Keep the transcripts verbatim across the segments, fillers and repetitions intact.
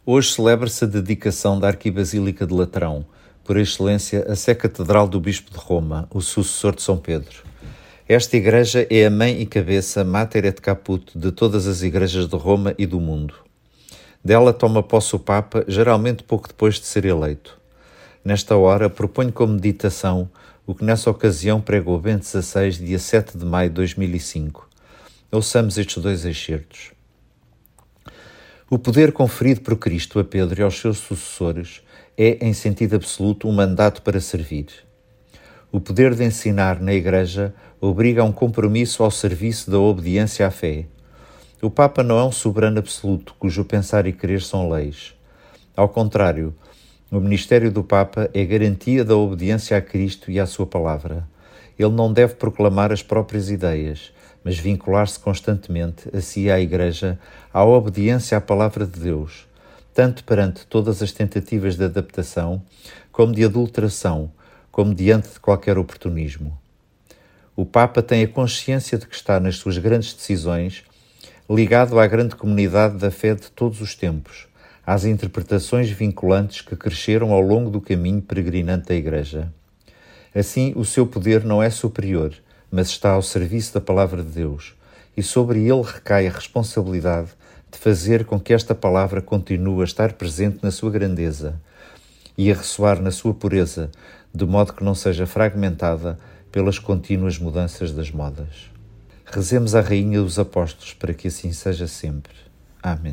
Hoje celebra-se a dedicação da Arquibasílica de Latrão, por excelência a Sé Catedral do Bispo de Roma, o sucessor de São Pedro. Esta igreja é a mãe e cabeça, mater et caput, de todas as igrejas de Roma e do mundo. Dela toma posse o Papa, geralmente pouco depois de ser eleito. Nesta hora, proponho como meditação o que nessa ocasião pregou Bento dezasseis, dia sete de maio de dois mil e cinco. Ouçamos estes dois excertos. O poder conferido por Cristo a Pedro e aos seus sucessores é, em sentido absoluto, um mandato para servir. O poder de ensinar na Igreja obriga a um compromisso ao serviço da obediência à fé. O Papa não é um soberano absoluto, cujo pensar e querer são leis. Ao contrário, o ministério do Papa é garantia da obediência a Cristo e à sua palavra. Ele não deve proclamar as próprias ideias, mas vincular-se constantemente, a si e à Igreja, à obediência à palavra de Deus, tanto perante todas as tentativas de adaptação, como de adulteração, como diante de qualquer oportunismo. O Papa tem a consciência de que está nas suas grandes decisões ligado à grande comunidade da fé de todos os tempos, às interpretações vinculantes que cresceram ao longo do caminho peregrinante da Igreja. Assim, o seu poder não é superior, mas está ao serviço da palavra de Deus, e sobre ele recai a responsabilidade de fazer com que esta palavra continue a estar presente na sua grandeza e a ressoar na sua pureza, de modo que não seja fragmentada pelas contínuas mudanças das modas. Rezemos à Rainha dos Apóstolos para que assim seja sempre. Amém.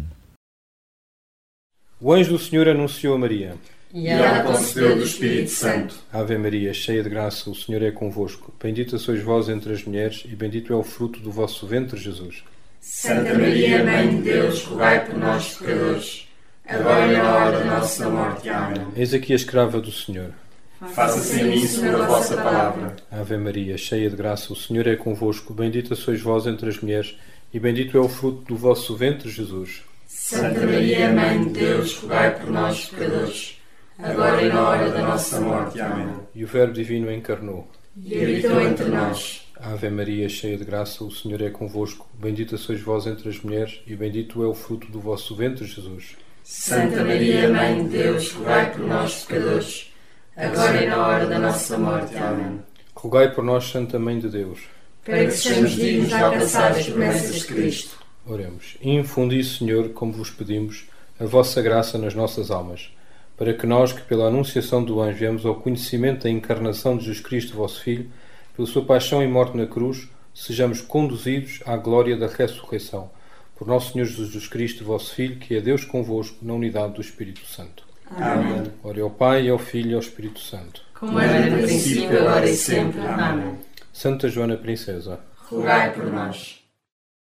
O anjo do Senhor anunciou a Maria. E ela concebeu do Espírito Santo. Ave Maria, cheia de graça, o Senhor é convosco. Bendita sois vós entre as mulheres, e bendito é o fruto do vosso ventre, Jesus. Santa Maria, Mãe de Deus, rogai por nós, pecadores, agora e na hora da nossa morte. Amém. Eis aqui a escrava do Senhor. Faça-se em mim segundo a vossa palavra. Ave Maria, cheia de graça, o Senhor é convosco. Bendita sois vós entre as mulheres, e bendito é o fruto do vosso ventre, Jesus. Santa Maria, Mãe de Deus, rogai por nós, pecadores, agora e na hora da nossa morte. Amém. E o Verbo Divino encarnou E habitou entre nós. Ave Maria, cheia de graça, o Senhor é convosco. Bendita sois vós entre as mulheres, e bendito é o fruto do vosso ventre, Jesus. Santa Maria, Mãe de Deus, rogai por nós, pecadores, agora e na hora da nossa morte. Amém. Rogai por nós, Santa Mãe de Deus, para que sejamos dignos de alcançar as promessas de Cristo. Oremos. Infundi, Senhor, como vos pedimos, a vossa graça nas nossas almas, para que nós, que pela anunciação do anjo viemos ao conhecimento da encarnação de Jesus Cristo, vosso Filho, pela sua paixão e morte na cruz, sejamos conduzidos à glória da ressurreição. Por nosso Senhor Jesus Cristo, vosso Filho, que é Deus convosco, na unidade do Espírito Santo. Amém. Ore ao Pai, ao Filho e ao Espírito Santo. Como era no princípio, agora e sempre. Amém. Santa Joana Princesa, rogai por nós.